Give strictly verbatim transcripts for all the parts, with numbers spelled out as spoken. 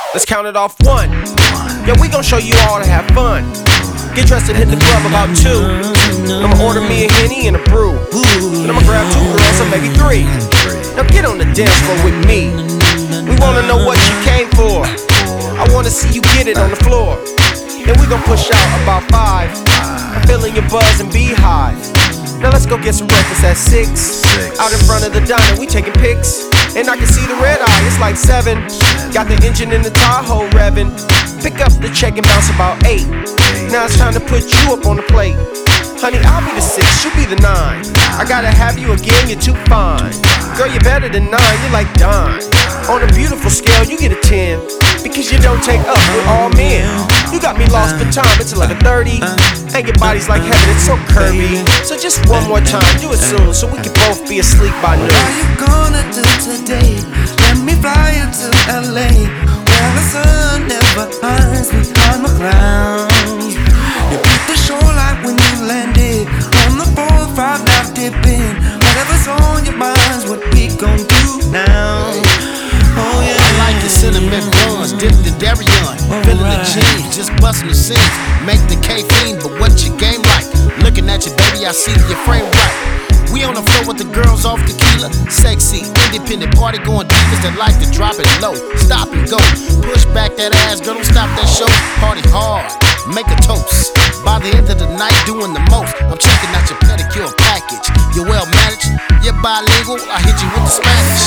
Let's count it off one. Yeah, we gon' show you all to have fun. Get dressed and hit the club about two. I'ma order me a Henny and a brew. Then I'ma grab two girls or maybe three. Now get on the dance floor with me. We wanna know what you came for. I wanna see you get it on the floor. Then we gon' push out about five. I'm feeling your buzz and beehive. Now let's go get some breakfast at six. Out in front of the diner, we taking pics. And I can see the red eye, it's like seven. Got the engine in the Tahoe revving. Pick up the check and bounce about eight. Now it's time to put you up on the plate. Honey, I'll be the six, you be the nine. I gotta have you again, you're too fine. Girl, you're better than nine, you're like dime. On a beautiful scale, you get a ten. Because you don't take up with all men. You got me lost for time, it's eleven thirty. And your body's like heaven, it's so curvy. So just one more time, do it soon, so we can both be asleep by noon. What are you gonna do today? Let me fly you to L A, where the sun never hides behind the clouds. You beat the shoreline when you landed on the four oh five, now dipping. Whatever's on your mind's what we gon' do now. Oh yeah. I like your cinnamon buns, dipped in Darien. Feeling the jeans, just busting the scenes. Make the caffeine, but what's your game like? Looking at you, baby, I see your frame right. We on the floor with the girls off tequila. Sexy, independent party going divas that like to drop it low. Stop and go, push back that ass, girl, don't stop that show. Party hard, make a toast. By the end of the night, doing the most. I'm checking out your pedicure package. You're well managed, you're bilingual. I hit you with the Spanish.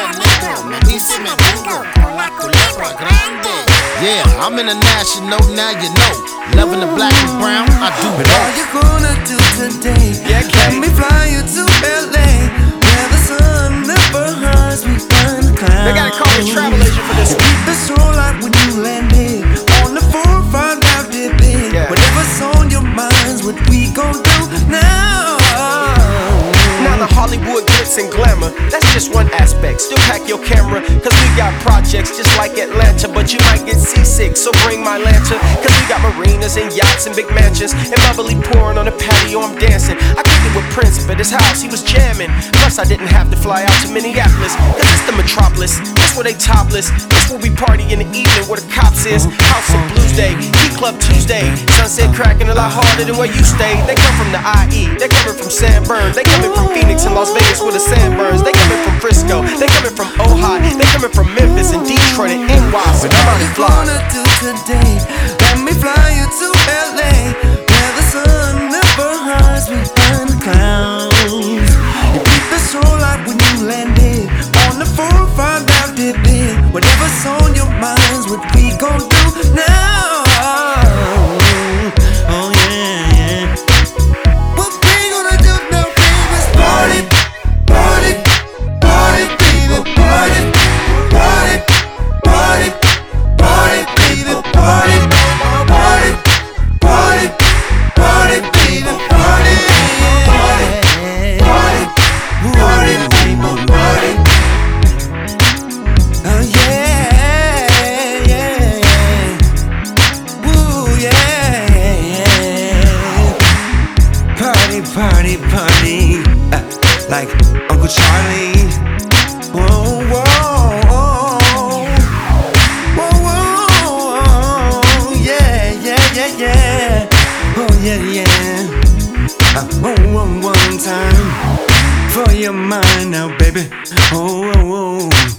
Yeah, I'm international, now you know. Loving the black and brown, I do it What all. are you gonna do today? Yeah, Let me fly you to L A, where the sun never hides behind the clouds. They gotta call me travel agent for this one. Beat the shoreline when you landed on the four oh five, now dipping. Yeah. Whatever's on your mind's what we gon' do now. Now the Hollywood glitz and glamour, that's just one aspect. Still pack your camera, cause we got projects just like Atlanta. But you might get seasick, so bring my lantern. Cause we got marinas and yachts and big mansions. And bubbly pouring on the patio, I'm dancing. I kicked it with Prince up at his house, he was jamming. Plus I didn't have to fly out to Minneapolis, cause it's the metropolis. That's where they topless, that's where we party in the evening, where the cops is. House of Blues Day, Key Club Tuesday. Sunset cracking a lot harder than where you stay. They come from the I E, they coming from San Bern. They coming from Phoenix and Las Vegas where the sand burns. They coming from Frisco, they coming from Ojai. They coming from Memphis and Detroit and N Y. So I'm out to fly. What are you gonna do today? Let me fly you to L A, where the sun never hides behind the clouds. You beat the shoreline when you landed on the four oh five, now dipping. Whatever's on your mind's what we gon' do now. Oh yeah, yeah. What we gonna do now, baby, is party, party, party, baby, party, party, party, party, baby, party, party, party, party, baby, party, party, party, party, baby, party. Oh yeah, yeah, yeah. Woo, yeah, yeah. Party, party, party, uh, like Uncle Charlie. Whoa, whoa, whoa, whoa, whoa, yeah, yeah, yeah, yeah. Oh yeah, yeah. Uh, oh, one, one time for your mind now, baby. Oh, oh, oh.